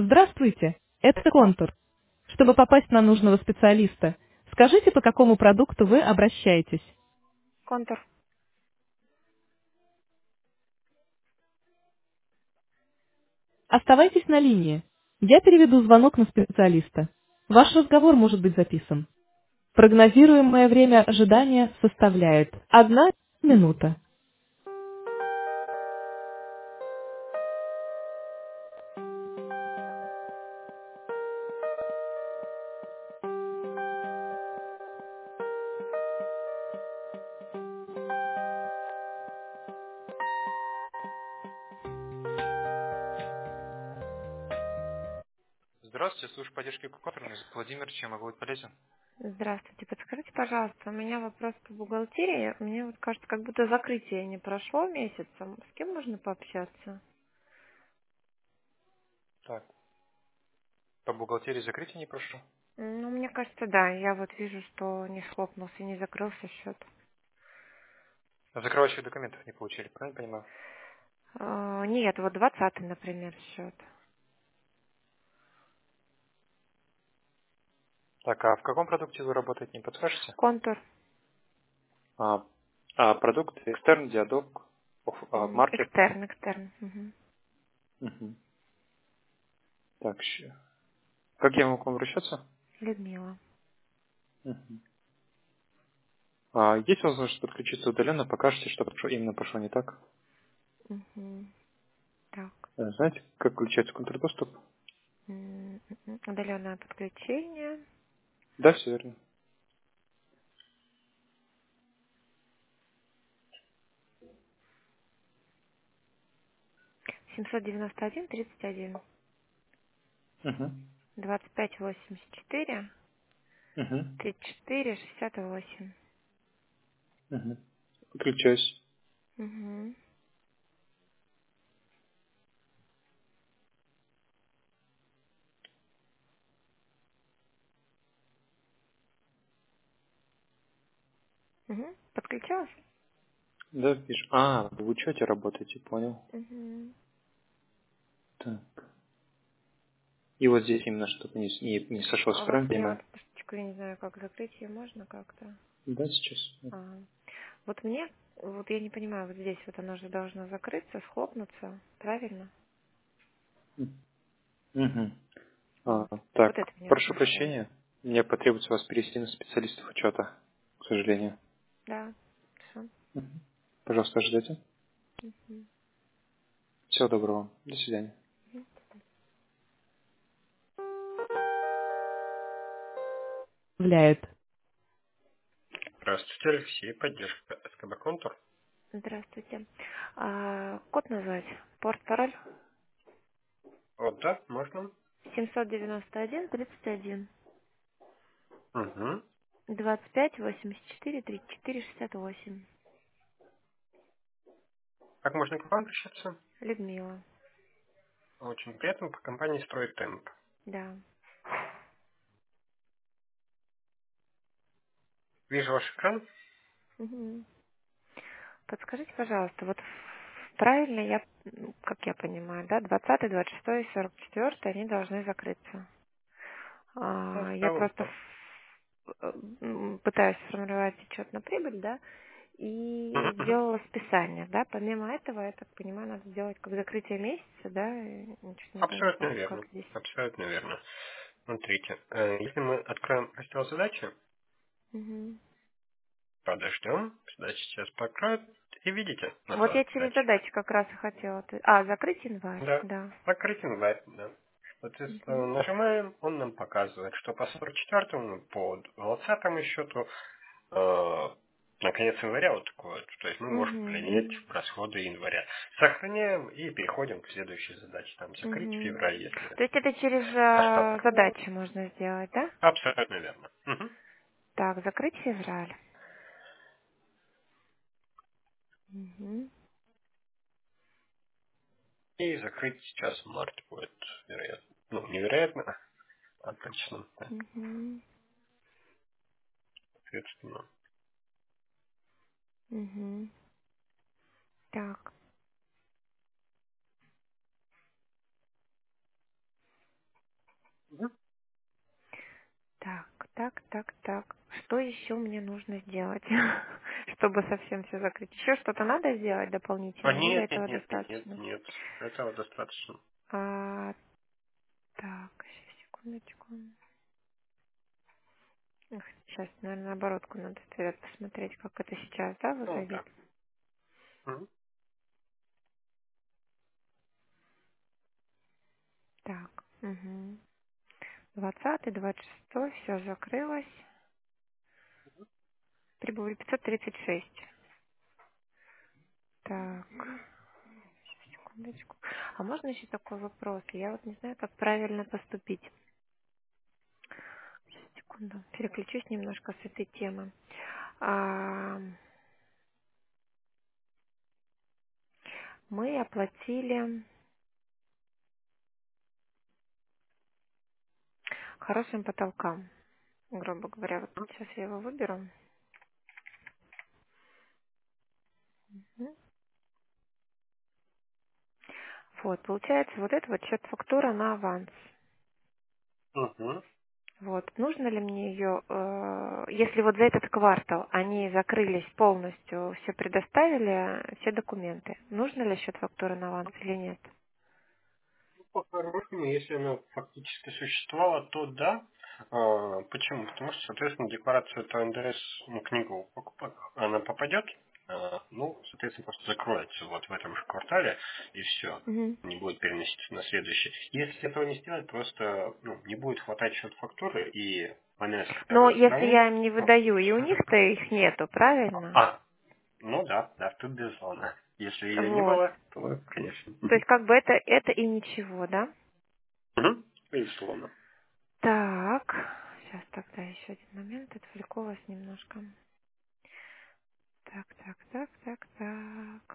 Здравствуйте, это Контур. Чтобы попасть на нужного специалиста, скажите, по какому продукту вы обращаетесь. Контур. Оставайтесь на линии. Я переведу звонок на специалиста. Ваш разговор может быть записан. Прогнозируемое время ожидания составляет 1 минута. Здравствуйте, служба поддержки Контур. Меня зовут Владимир, чем могу быть полезен? Здравствуйте. Подскажите, пожалуйста, у меня вопрос по бухгалтерии. Мне вот кажется, как будто закрытие не прошло месяцем. С кем можно пообщаться? Так, по бухгалтерии закрытия не прошу. Ну, мне кажется, да. Я вот вижу, что не схлопнулся, не закрылся счет. Закрывающих документов не получили, правильно понимаю? Нет, вот 20-й, например, счет. Так, а в каком продукте вы работаете, не подскажете? Контур. А, продукт экстерн, диадок, маркет. Экстерн. Мгм. Мгм. Так, как я могу к вам обращаться? Людмила. Мгм. Есть возможность подключиться удаленно, покажете, что именно пошло не так? Мгм. Так. Знаете, как включается контрдоступ? Удаленное подключение. Да, все верно. 791-31. Угу. 2584. Угу. 3468. Угу. Подключаюсь. Угу. Угу. Подключилась? Да, вижу. Вы в учете работаете, понял. Угу. Так. И вот здесь именно что-то не сошлось, А вот правильно мне вот понимаю? пустячку, я не знаю, как закрыть ее можно как-то. Да, сейчас. А. Вот мне, вот я не понимаю, вот здесь вот оно же должно закрыться, схлопнуться, правильно? Угу. Вот. Вот Так, это меня прошу смущает. прощения. Мне потребуется вас перевести на специалистов учета, к сожалению. Да. Все. Мгм. Пожалуйста, ожидайте. Всего доброго. До свидания. Являет. Здравствуйте, Алексей, поддержка СКБ Контур. Здравствуйте. Код назвать? Порт, пароль? Вот, да, можно? 791-31. Угу. 25-84-34-68. Как можно к вам обращаться? Людмила. Очень приятно, по компании «Строит темп». Да. Вижу ваш экран. Мгм. Подскажите, пожалуйста, вот правильно я, как я понимаю, да, 20, 26 и 44 они должны закрыться. Да, в Я целом просто так. пытаюсь сформировать отчет на прибыль, да, и Мгм, мгм. сделала списание, да. Помимо этого, я так понимаю, надо сделать как закрытие месяца, да, и ничего не поняла, Абсолютно как верно. здесь. Абсолютно верно. Смотрите, если мы откроем раздел задачи, Мгм. подождем, задача сейчас покроет, и видите Вот название я через задачи. задачи как раз и хотела. Закрыть январь, Да, да. закрыть январь, да. Соответственно, Мгм. нажимаем, он нам показывает, что по 44-му, по 20-му счету на конец января вот такое вот. То есть мы можем Мгм. принять расходы января. Сохраняем и переходим к следующей задаче. Там закрыть Мгм. февраль, если То есть это через остаток. задачи можно сделать, да? Абсолютно верно. Мгм. Так, закрыть февраль. Мгм. И закрыть сейчас март будет, вероятно. Ну, невероятно, а точно, да, Мгм. соответственно. Мгм. Так. Мгм. Так, так, так, так. Что еще мне нужно сделать, чтобы совсем все закрыть? Еще что-то надо сделать дополнительно или Нет, нет, этого нет, нет, нет, достаточно? нет. Этого достаточно. А, так, сейчас, секундочку. Сейчас, наверное, оборотку надо вперед посмотреть, как это сейчас, да, Ну, выглядит. да. Мгм. Так, угу. 20-й, 26-й, все закрылось. Прибыли 536. Так, секундочку. А можно еще такой вопрос? Я вот не знаю, как правильно поступить. Сейчас, секунду. Переключусь немножко с этой темы. А, мы оплатили хорошим потолкам, грубо говоря. Вот сейчас я его выберу. Мгм. Вот, получается, вот это вот счет фактура на аванс. Мгм. Вот, нужно ли мне ее, если вот за этот квартал они закрылись полностью, все предоставили, все документы, нужно ли счет фактуры на аванс или нет? По-хорошему, если она фактически существовала, то да. Почему? Потому что, соответственно, декларацию по НДС, ну, книгу она попадет, ну, соответственно, просто закроется вот в этом же квартале, и все. Мгм. Не будет переноситься на следующий. Если этого не сделать, просто не будет хватать счет фактуры, и НС Но торговой если страны. я им не выдаю, и у них-то их нету, правильно? Ну да, да, тут безусловно. Если ее не Вот. было, то, конечно. То есть как бы это и ничего, да? Мгм. Безусловно. Так, сейчас тогда еще один момент, отвлеку вас немножко. Так, так, так, так, так.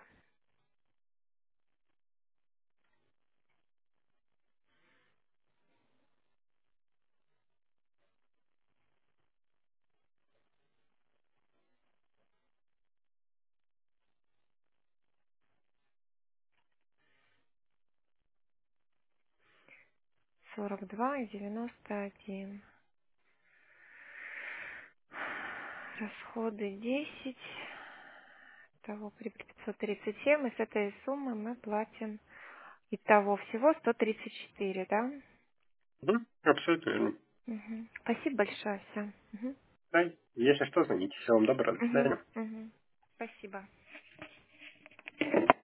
42 и 91. Расходы 10. Того прибыль 537. И с этой суммы мы платим итого всего 134, да? Мгм. Абсолютно верно. Мгм. Спасибо большое. Все. Да, если что, звоните. Всего вам доброго. До свидания. Спасибо.